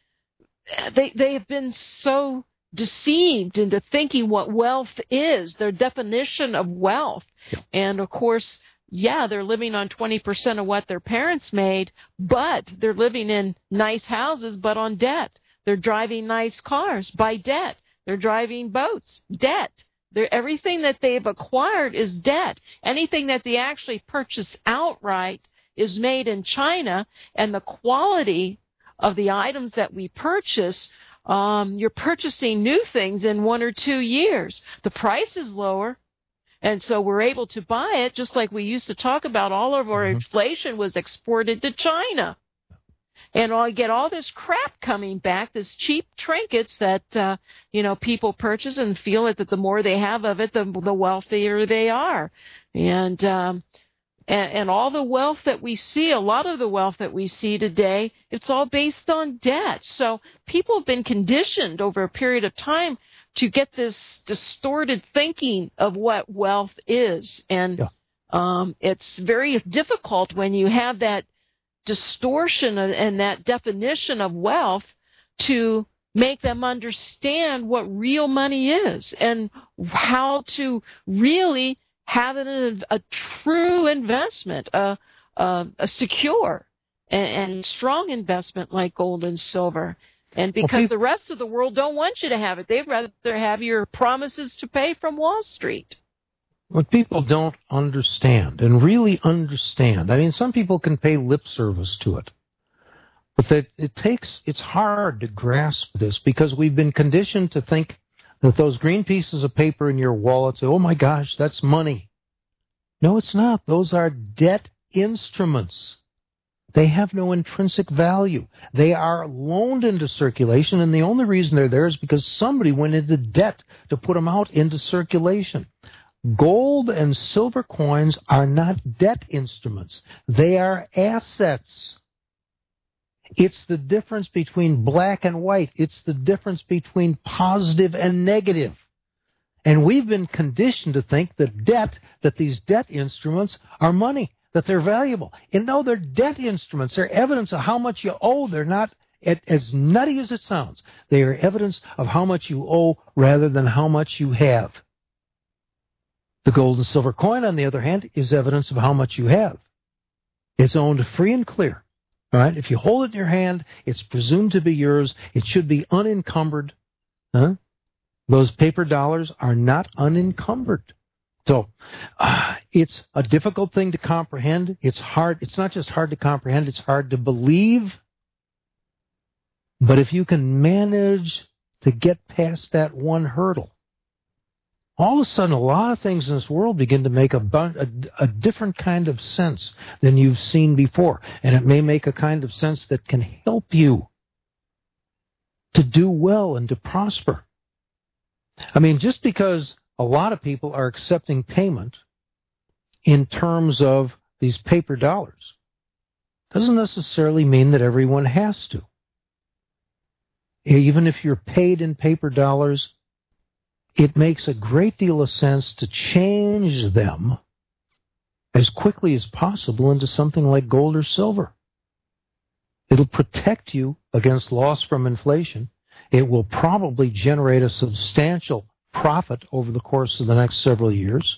S2: they they have been so deceived into thinking what wealth is, their definition of wealth,
S3: Yeah.
S2: and of course. Yeah, they're living on twenty percent of what their parents made, but they're living in nice houses, but on debt. They're driving nice cars by debt. They're driving boats, debt. They're, everything that they've acquired is debt. Anything that they actually purchase outright is made in China, and the quality of the items that we purchase, um, you're purchasing new things in one or two years. The price is lower. And so we're able to buy it, just like we used to talk about. All of our
S3: Mm-hmm.
S2: inflation was exported to China. And I get all this crap coming back, this cheap trinkets that, uh, you know, people purchase and feel it that the more they have of it, the, the wealthier they are. And, um, and, and all the wealth that we see, a lot of the wealth that we see today, it's all based on debt. So people have been conditioned over a period of time to get this distorted thinking of what wealth is. And yeah. um, it's very difficult when you have that distortion and that definition of wealth to make them understand what real money is and how to really have it a, a true investment, a, a, a secure and, and strong investment like gold and silver. And because well, people, the rest of the world don't want you to have it. They'd rather have your promises to pay from Wall Street.
S3: What people don't understand, and really understand, I mean, some people can pay lip service to it. But that it takes, it's hard to grasp this because we've been conditioned to think that those green pieces of paper in your wallet say, oh my gosh, that's money. No, it's not. Those are debt instruments. They have no intrinsic value. They are loaned into circulation, and the only reason they're there is because somebody went into debt to put them out into circulation. Gold and silver coins are not debt instruments. They are assets. It's the difference between black and white. It's the difference between positive and negative. And we've been conditioned to think that debt, that these debt instruments are money, that they're valuable. And no, they're debt instruments. They're evidence of how much you owe. They're not, as nutty as it sounds, they are evidence of how much you owe rather than how much you have. The gold and silver coin, on the other hand, is evidence of how much you have. It's owned free and clear. Right? If you hold it in your hand, it's presumed to be yours. It should be unencumbered. Huh? Those paper dollars are not unencumbered. So uh, it's a difficult thing to comprehend. It's hard. It's not just hard to comprehend. It's hard to believe. But if you can manage to get past that one hurdle, all of a sudden, a lot of things in this world begin to make a, a, a different kind of sense than you've seen before. And it may make a kind of sense that can help you to do well and to prosper. I mean, just because a lot of people are accepting payment in terms of these paper dollars doesn't necessarily mean that everyone has to. Even if you're paid in paper dollars, it makes a great deal of sense to change them as quickly as possible into something like gold or silver. It'll protect you against loss from inflation. It will probably generate a substantial profit over the course of the next several years.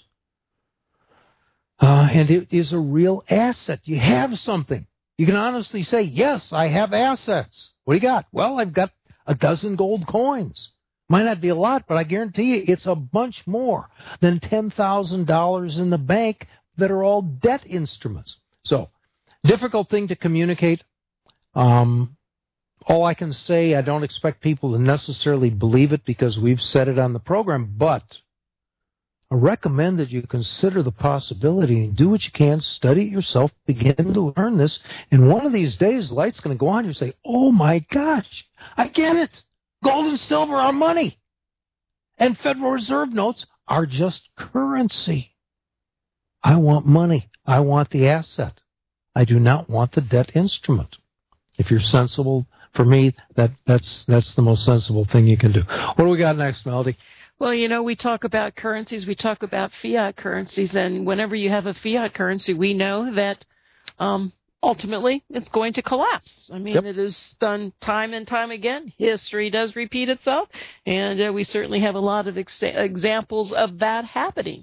S3: Uh, and it is a real asset. You have something. You can honestly say, yes, I have assets. What do you got? Well, I've got a dozen gold coins. Might not be a lot, but I guarantee you it's a bunch more than ten thousand dollars in the bank that are all debt instruments. So, difficult thing to communicate. Um, all I can say, I don't expect people to necessarily believe it because we've said it on the program, but I recommend that you consider the possibility and do what you can, study it yourself, begin to learn this, and one of these days, the light's going to go on, you say, oh my gosh, I get it. Gold and silver are money. And Federal Reserve notes are just currency. I want money. I want the asset. I do not want the debt instrument. If you're sensible, for me, that, that's that's the most sensible thing you can do. What do we got next, Melody?
S2: Well, you know, we talk about currencies. We talk about fiat currencies. And whenever you have a fiat currency, we know that um, ultimately, it's going to collapse. I mean, yep. It is done time and time again. History does repeat itself, and uh, we certainly have a lot of ex- examples of that happening.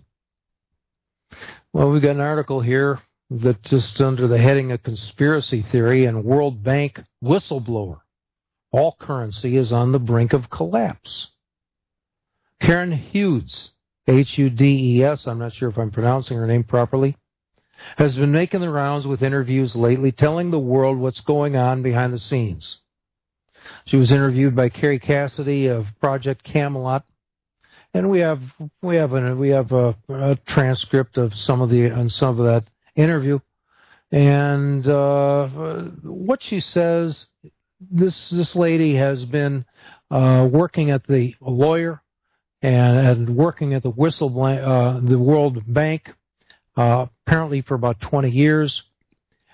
S3: Well, we've got an article here that just under the heading of conspiracy theory and World Bank whistleblower. All currency is on the brink of collapse. Karen Hughes, H U D E S, I'm not sure if I'm pronouncing her name properly, has been making the rounds with interviews lately, telling the world what's going on behind the scenes. She was interviewed by Kerry Cassidy of Project Camelot, and we have we have a we have a, a transcript of some of the on some of that interview. And uh, what she says, this this lady has been uh, working at the a lawyer and, and working at the whistle uh, the World Bank. Uh, apparently for about twenty years.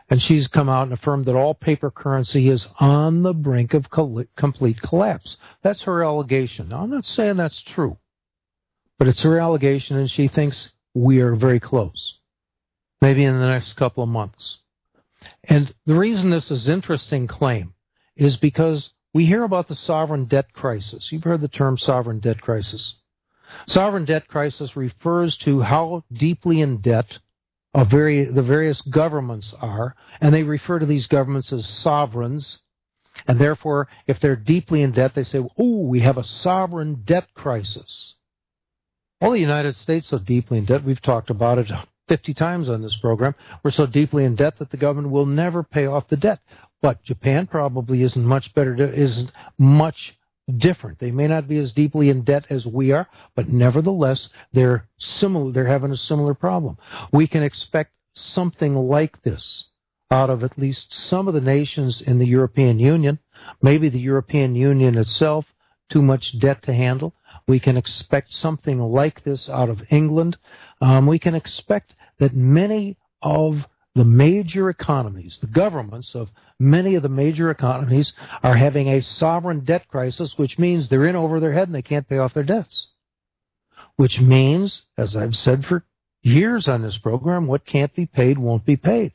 S3: And she's come out and affirmed that all paper currency is on the brink of col- complete collapse. That's her allegation. Now, I'm not saying that's true, but it's her allegation, and she thinks we are very close, maybe in the next couple of months. And the reason this is an interesting claim is because we hear about the sovereign debt crisis. You've heard the term sovereign debt crisis. Sovereign debt crisis refers to how deeply in debt of very, the various governments are, and they refer to these governments as sovereigns, and therefore, if they're deeply in debt, they say, oh, we have a sovereign debt crisis. Well, the United States is so deeply in debt, we've talked about it fifty times on this program, we're so deeply in debt that the government will never pay off the debt. But Japan probably isn't much better, isn't much different. They may not be as deeply in debt as we are, but nevertheless, they're similar. They're having a similar problem. We can expect something like this out of at least some of the nations in the European Union. Maybe the European Union itself, too much debt to handle. We can expect something like this out of England. Um, we can expect that many of the major economies, the governments of many of the major economies, are having a sovereign debt crisis, which means they're in over their head and they can't pay off their debts. Which means, as I've said for years on this program, what can't be paid won't be paid.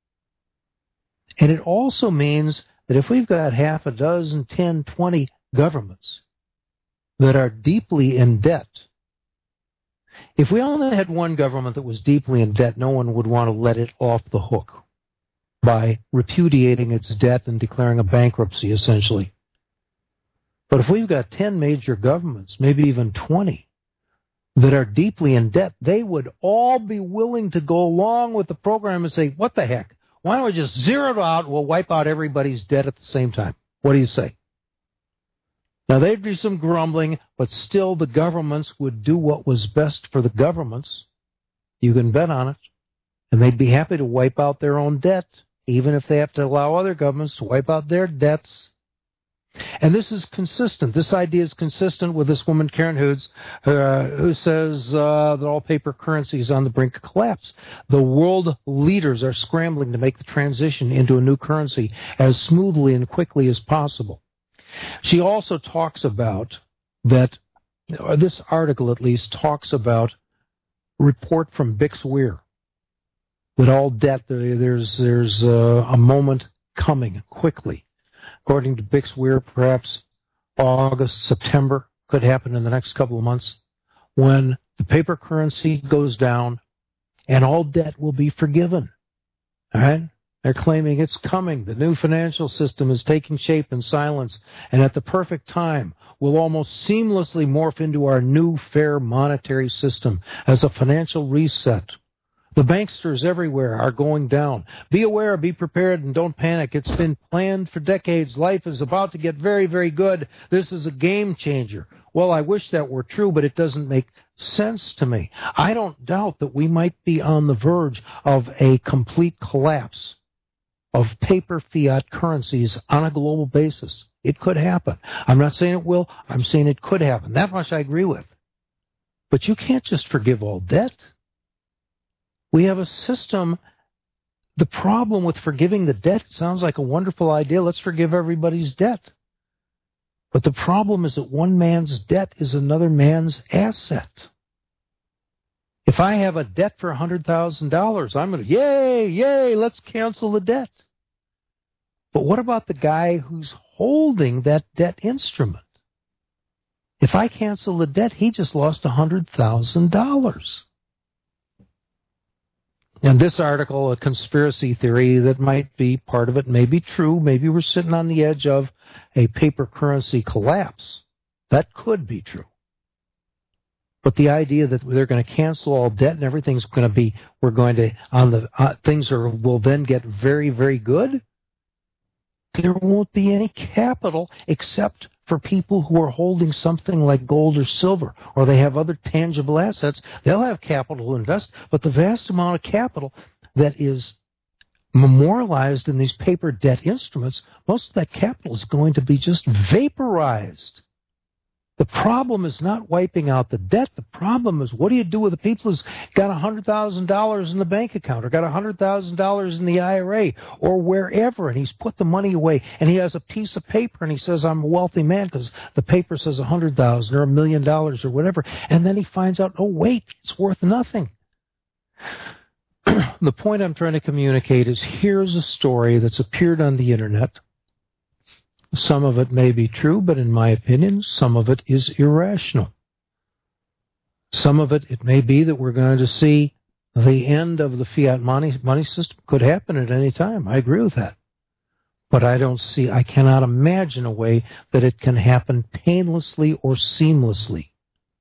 S3: And it also means that if we've got half a dozen, ten, twenty governments that are deeply in debt, if we only had one government that was deeply in debt, no one would want to let it off the hook by repudiating its debt and declaring a bankruptcy, essentially. But if we've got ten major governments, maybe even twenty, that are deeply in debt, they would all be willing to go along with the program and say, what the heck? Why don't we just zero it out? We'll wipe out everybody's debt at the same time. What do you say? Now, there'd be some grumbling, but still the governments would do what was best for the governments. You can bet on it. And they'd be happy to wipe out their own debt, even if they have to allow other governments to wipe out their debts. And this is consistent. This idea is consistent with this woman, Karen Hoods, uh, who says uh, that all paper currency is on the brink of collapse. The world leaders are scrambling to make the transition into a new currency as smoothly and quickly as possible. She also talks about that, or this article at least talks about report from Bix Weir, that all debt, there's, there's a, a moment coming quickly. According to Bix Weir, perhaps August, September, could happen in the next couple of months, when the paper currency goes down and all debt will be forgiven. All right? They're claiming it's coming. The new financial system is taking shape in silence, and at the perfect time will almost seamlessly morph into our new fair monetary system as a financial reset. The banksters everywhere are going down. Be aware, be prepared, and don't panic. It's been planned for decades. Life is about to get very, very good. This is a game changer. Well, I wish that were true, but it doesn't make sense to me. I don't doubt that we might be on the verge of a complete collapse of paper fiat currencies on a global basis. It could happen. I'm not saying it will. I'm saying it could happen. That much I agree with. But you can't just forgive all debt. We have a system. The problem with forgiving the debt sounds like a wonderful idea. Let's forgive everybody's debt. But the problem is that one man's debt is another man's asset. If I have a debt for one hundred thousand dollars, I'm going to, yay, yay, let's cancel the debt. But what about the guy who's holding that debt instrument? If I cancel the debt, he just lost one hundred thousand dollars. And this article, a conspiracy theory that might be part of it, may be true. Maybe we're sitting on the edge of a paper currency collapse. That could be true. But the idea that they're going to cancel all debt and everything's going to be, we're going to, on the, uh, things are, will then get very, very good. There won't be any capital except for people who are holding something like gold or silver, or they have other tangible assets. They'll have capital to invest, but the vast amount of capital that is memorialized in these paper debt instruments, most of that capital is going to be just vaporized. The problem is not wiping out the debt. The problem is, what do you do with the people who's got one hundred thousand dollars in the bank account or got one hundred thousand dollars in the I R A or wherever, and he's put the money away, and he has a piece of paper, and he says, I'm a wealthy man because the paper says one hundred thousand dollars or a million dollars or whatever, and then he finds out, oh, wait, it's worth nothing. The point I'm trying to communicate is, here's a story that's appeared on the Internet. Some of it may be true, but in my opinion, some of it is irrational. Some of it, it may be that we're going to see the end of the fiat money, money system. Could happen at any time. I agree with that. But I don't see, I cannot imagine a way that it can happen painlessly or seamlessly.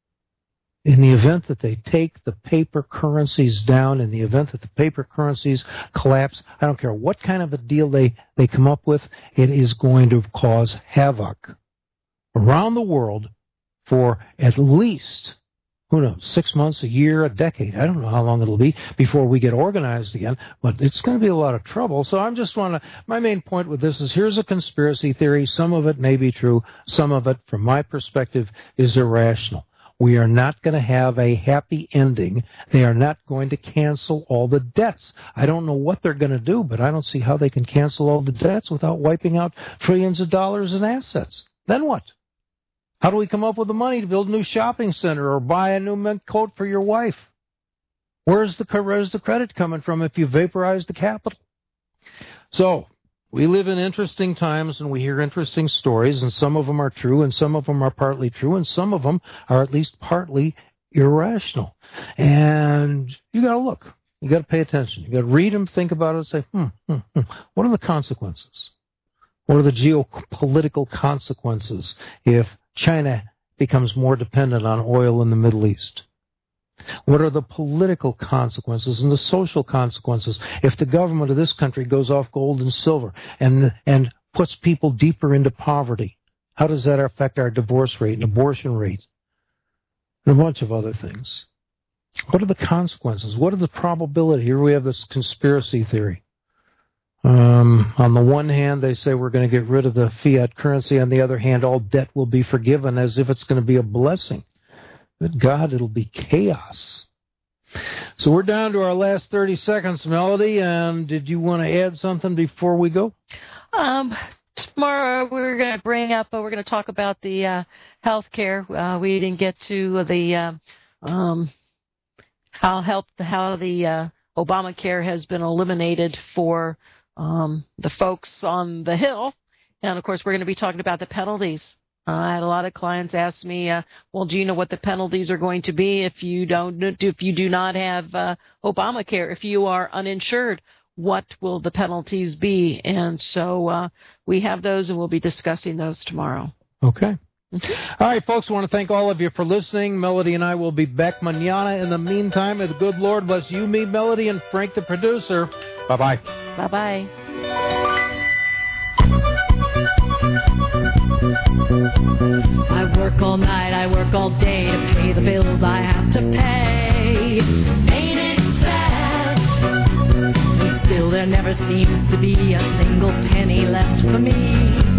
S3: In the event that they take the paper currencies down, in the event that the paper currencies collapse, I don't care what kind of a deal they, they come up with, it is going to cause havoc around the world for at least, who knows, six months, a year, a decade. I don't know how long it'll be before we get organized again, but it's going to be a lot of trouble. So I'm just want to, my main point with this is, here's a conspiracy theory. Some of it may be true. Some of it, from my perspective, is irrational. We are not going to have a happy ending. They are not going to cancel all the debts. I don't know what they're going to do, but I don't see how they can cancel all the debts without wiping out trillions of dollars in assets. Then what? How do we come up with the money to build a new shopping center or buy a new mint coat for your wife? Where's the, where's the credit coming from if you vaporize the capital? So, we live in interesting times, and we hear interesting stories, and some of them are true, and some of them are partly true, and some of them are at least partly irrational. And you got to look. You got to pay attention. You got to read them, think about it, and say, hmm, hmm, hmm, what are the consequences? What are the geopolitical consequences if China becomes more dependent on oil in the Middle East? What are the political consequences and the social consequences if the government of this country goes off gold and silver and and puts people deeper into poverty? How does that affect our divorce rate and abortion rate and a bunch of other things? What are the consequences? What are the probability? Here we have this conspiracy theory. Um, on the one hand, they say we're going to get rid of the fiat currency. On the other hand, all debt will be forgiven as if it's going to be a blessing. But God, it'll be chaos. So we're down to our last thirty seconds, Melody, and did you want to add something before we go?
S2: Um, tomorrow we're going to bring up, uh, we're going to talk about the uh, health care. Uh, we didn't get to the uh, um, how health, how the uh, Obamacare has been eliminated for um, the folks on the Hill. And, of course, we're going to be talking about the penalties. Uh, I had a lot of clients ask me, uh, well, do you know what the penalties are going to be if you don't, if you do not have uh, Obamacare, if you are uninsured? What will the penalties be? And so uh, we have those, and we'll be discussing those tomorrow.
S3: Okay. All right, folks, I want to thank all of you for listening. Melody and I will be back mañana. In the meantime, may the good Lord bless you, me, Melody, and Frank, the producer. Bye-bye.
S2: Bye-bye.
S6: I work all night, I work all day to pay the bills I have to pay. Ain't it sad? And still there never seems to be a single penny left for me.